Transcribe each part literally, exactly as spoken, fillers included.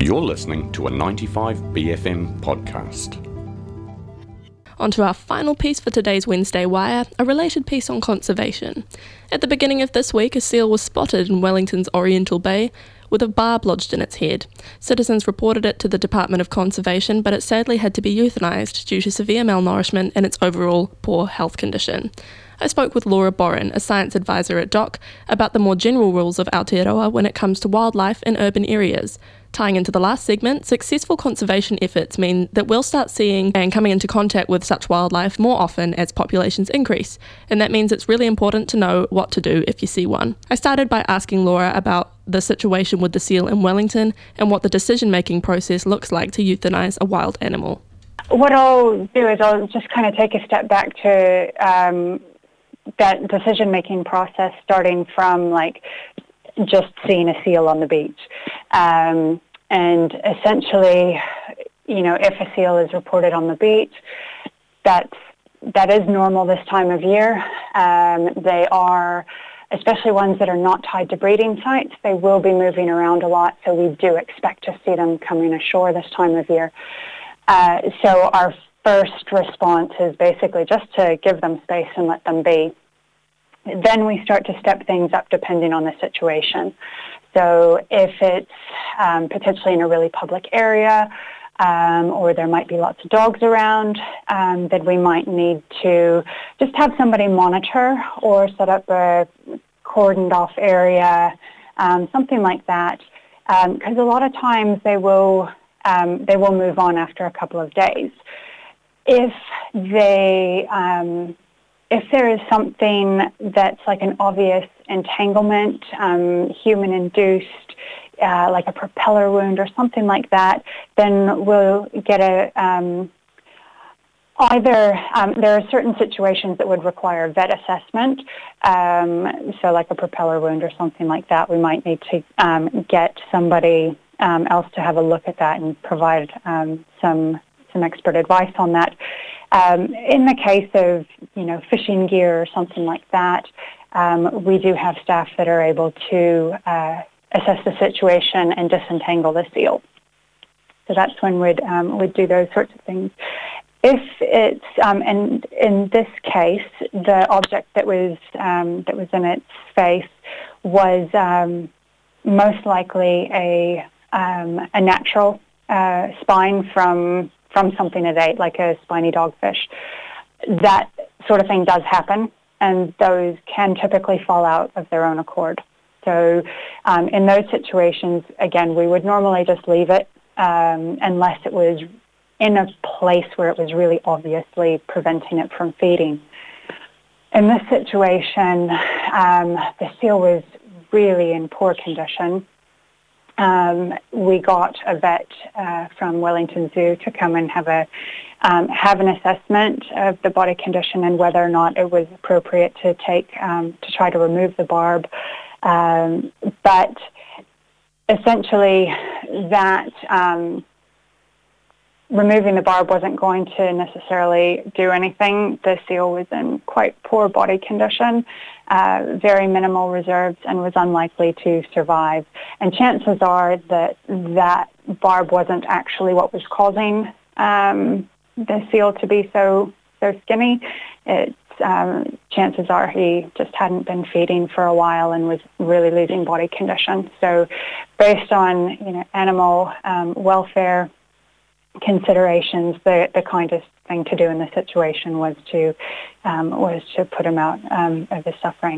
You're listening to a ninety-five B F M podcast. On to our final piece for today's Wednesday Wire, a related piece on conservation. At the beginning of this week, a seal was spotted in Wellington's Oriental Bay with a barb lodged in its head. Citizens reported it to the Department of Conservation, but it sadly had to be euthanised due to severe malnourishment and its overall poor health condition. I spoke with Laura Boren, a science advisor at D O C, about the more general rules of Aotearoa when it comes to wildlife in urban areas. Tying into the last segment, successful conservation efforts mean that we'll start seeing and coming into contact with such wildlife more often as populations increase, and that means it's really important to know what to do if you see one. I started by asking Laura about the situation with the seal in Wellington and what the decision-making process looks like to euthanise a wild animal. What I'll do is I'll just kind of take a step back to um, that decision-making process, starting from like just seeing a seal on the beach. Um, and essentially, you know, if a seal is reported on the beach, that's, that is normal this time of year. Um, they are, especially ones that are not tied to breeding sites, they will be moving around a lot, so we do expect to see them coming ashore this time of year. Uh, so our first response is basically just to give them space and let them be. Then we start to step things up depending on the situation. So if it's um, potentially in a really public area, um, or there might be lots of dogs around, um, then we might need to just have somebody monitor or set up a cordoned off area, um, something like that. Because um, a lot of times they will um, they will move on after a couple of days. If they um, If there is something that's like an obvious entanglement, um, human-induced, uh, like a propeller wound or something like that, then we'll get a, um, either, um, there are certain situations that would require vet assessment, um, so like a propeller wound or something like that, we might need to um, get somebody um, else to have a look at that and provide um, some, some expert advice on that. Um, in the case of, you know, fishing gear or something like that, um, we do have staff that are able to uh, assess the situation and disentangle the seal. So that's when we'd um, we'd do those sorts of things. If it's um, and in this case, the object that was um, that was in its face was um, most likely a um, a natural uh, spine from. from something it ate, like a spiny dogfish. That sort of thing does happen, and those can typically fall out of their own accord. So um, in those situations, again, we would normally just leave it um, unless it was in a place where it was really obviously preventing it from feeding. In this situation, um, the seal was really in poor condition. Um, we got a vet uh, from Wellington Zoo to come and have a um, have an assessment of the body condition and whether or not it was appropriate to take um, to try to remove the barb. Um, but essentially, that um, removing the barb wasn't going to necessarily do anything. The seal was in quite poor body condition, uh, very minimal reserves, and was unlikely to survive. And chances are that that barb wasn't actually what was causing um, the seal to be so so skinny. It's um, chances are he just hadn't been feeding for a while and was really losing body condition. So, based on you know animal um, welfare considerations, the the kindest thing to do in the situation was to um, was to put him out um, of his suffering.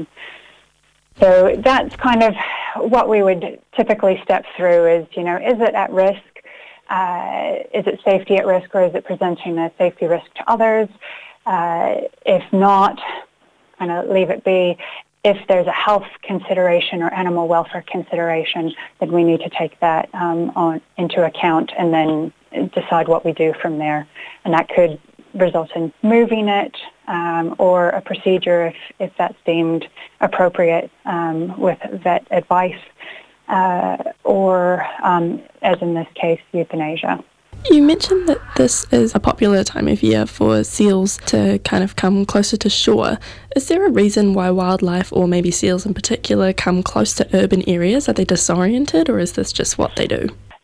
So that's kind of what we would typically step through. Is you know, is it at risk? Uh, is it safety at risk, or is it presenting a safety risk to others? Uh, if not, kind of leave it be. If there's a health consideration or animal welfare consideration, then we need to take that um, on into account and then decide what we do from there. And that could result in moving it um, or a procedure if, if that's deemed appropriate um, with vet advice uh, or, um, as in this case, euthanasia. You mentioned that this is a popular time of year for seals to kind of come closer to shore. Is there a reason why wildlife, or maybe seals in particular, come close to urban areas? Are they disoriented, or is this just what they do?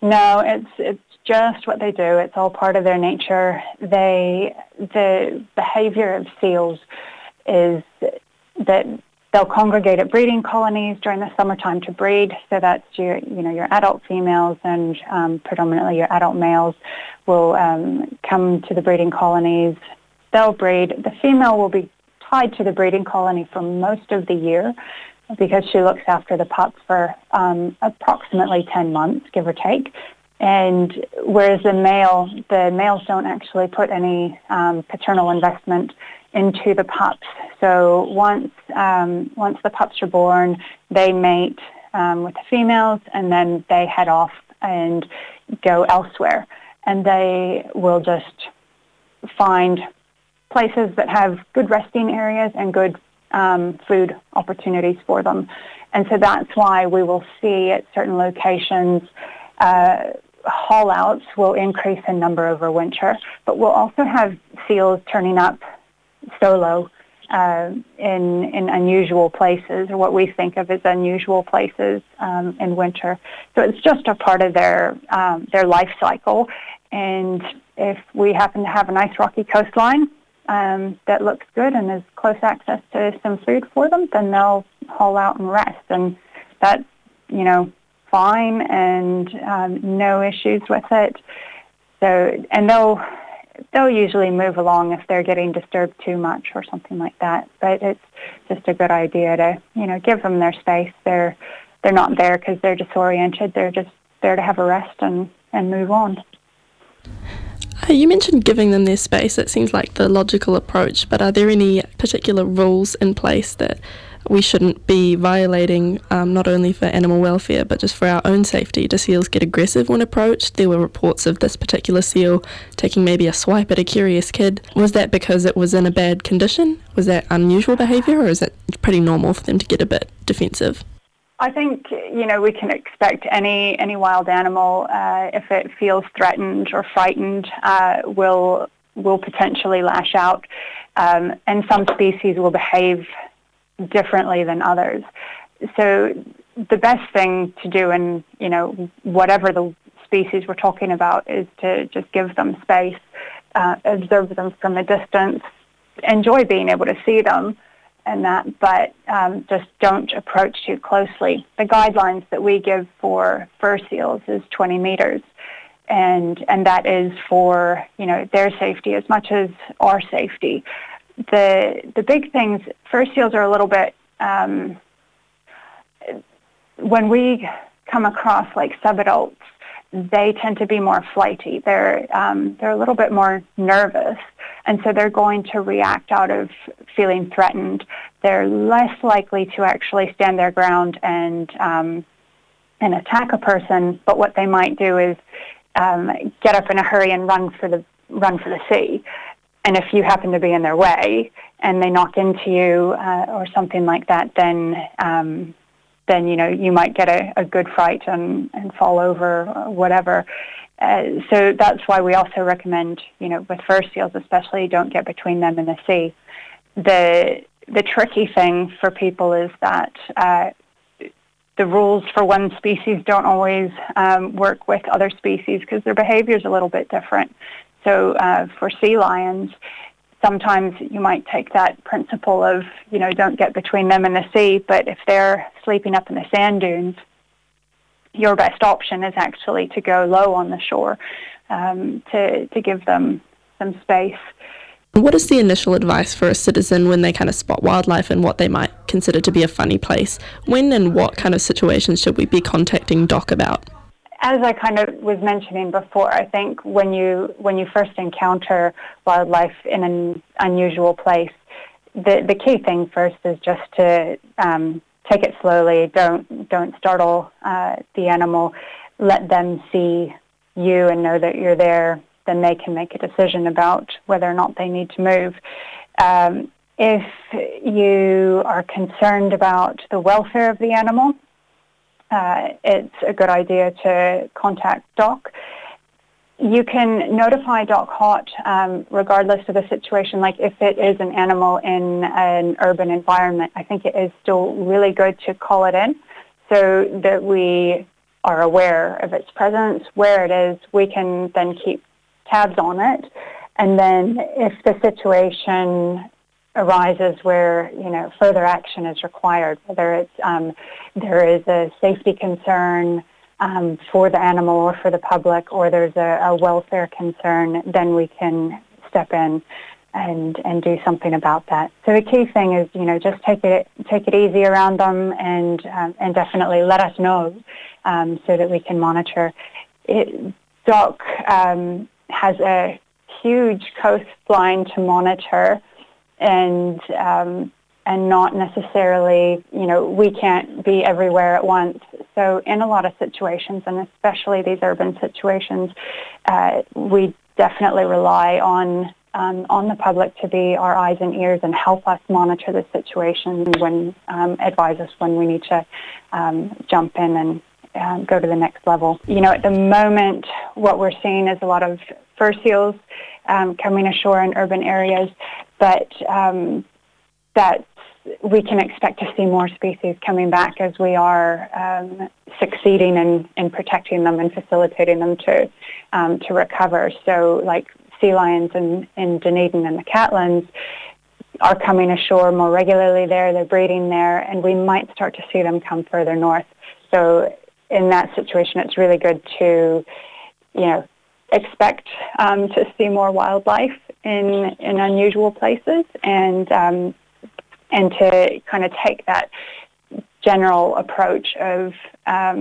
No, it's it's just what they do. It's all part of their nature. They the behavior of seals is that they'll congregate at breeding colonies during the summertime to breed. So that's your you know your adult females and um, predominantly your adult males will um, come to the breeding colonies. They'll breed. The female will be tied to the breeding colony for most of the year, because she looks after the pups for um, approximately ten months, give or take. And whereas the male, the males don't actually put any um, paternal investment into the pups. So once um, once the pups are born, they mate um, with the females, and then they head off and go elsewhere. And they will just find places that have good resting areas and good Um, food opportunities for them. And so that's why we will see at certain locations uh, haul outs will increase in number over winter, but we'll also have seals turning up solo uh, in in unusual places, or what we think of as unusual places um, in winter. So it's just a part of their um, their life cycle. And if we happen to have a nice rocky coastline Um, that looks good and is close access to some food for them, then they'll haul out and rest, and that's you know fine, and um, no issues with it. So, and they'll they'll usually move along if they're getting disturbed too much or something like that. But it's just a good idea to you know give them their space. They're they're not there because they're disoriented. They're just there to have a rest and and move on. Uh, you mentioned giving them their space. It seems like the logical approach, but are there any particular rules in place that we shouldn't be violating, um, not only for animal welfare, but just for our own safety? Do seals get aggressive when approached? There were reports of this particular seal taking maybe a swipe at a curious kid. Was that because it was in a bad condition? Was that unusual behaviour, or is it pretty normal for them to get a bit defensive? I think, you know, we can expect any any wild animal, uh, if it feels threatened or frightened, uh, will will potentially lash out. Um, and some species will behave differently than others. So the best thing to do in, you know, whatever the species we're talking about is to just give them space, uh, observe them from a distance, enjoy being able to see them, and that, but um, just don't approach too closely. The guidelines that we give for fur seals is twenty meters, and and that is for you know their safety as much as our safety. The the big things, fur seals are a little bit um, when we come across like subadults, they tend to be more flighty. They're um, they're a little bit more nervous, and so they're going to react out of feeling threatened. They're less likely to actually stand their ground and um, and attack a person. But what they might do is um, get up in a hurry and run for the run for the sea. And if you happen to be in their way and they knock into you uh, or something like that, then um, then you know you might get a, a good fright and, and fall over or whatever. Uh, so that's why we also recommend, you know, with fur seals especially, don't get between them and the sea. The the tricky thing for people is that uh, the rules for one species don't always um, work with other species because their behavior is a little bit different. So uh, for sea lions, sometimes you might take that principle of, you know, don't get between them and the sea, but if they're sleeping up in the sand dunes, your best option is actually to go low on the shore um, to, to give them some space. What is the initial advice for a citizen when they kind of spot wildlife in what they might consider to be a funny place? When and what kind of situations should we be contacting D O C about? As I kind of was mentioning before, I think when you when you first encounter wildlife in an unusual place, the the key thing first is just to um, take it slowly. Don't don't startle uh, the animal. Let them see you and know that you're there. Then they can make a decision about whether or not they need to move. Um, if you are concerned about the welfare of the animal, uh, it's a good idea to contact D O C. You can notify D O C H O T um, regardless of the situation. Like if it is an animal in an urban environment, I think it is still really good to call it in so that we are aware of its presence, where it is. We can then keep tabs on it. And then if the situation arises where, you know, further action is required, whether it's um, there is a safety concern um, for the animal or for the public, or there's a, a welfare concern, then we can step in and and do something about that. So the key thing is, you know, just take it take it easy around them, and um, and definitely let us know um, so that we can monitor. It, D O C um, has a huge coastline to monitor, and um, and not necessarily, you know, we can't be everywhere at once. So in a lot of situations, and especially these urban situations, uh, we definitely rely on Um, on the public to be our eyes and ears and help us monitor the situation, when um, advise us when we need to um, jump in and um, go to the next level. You know, at the moment, what we're seeing is a lot of fur seals um, coming ashore in urban areas, but um, that we can expect to see more species coming back as we are um, succeeding in, in protecting them and facilitating them to um, to recover. So, like sea lions in, in Dunedin and the Catlins are coming ashore more regularly there, they're breeding there, and we might start to see them come further north. So in that situation, it's really good to, you know, expect um, to see more wildlife in, in unusual places, and um, and to kind of take that general approach of um,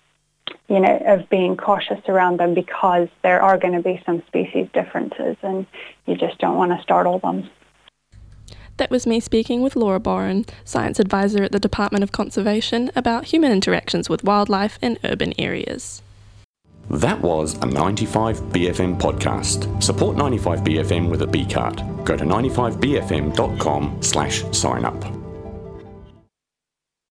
you know, of being cautious around them, because there are going to be some species differences, and you just don't want to startle them. That was me speaking with Laura Boren, Science Advisor at the Department of Conservation, about human interactions with wildlife in urban areas. That was a ninety-five B F M podcast. Support ninety-five B F M with a B card. Go to ninety-five b f m dot com slash sign up.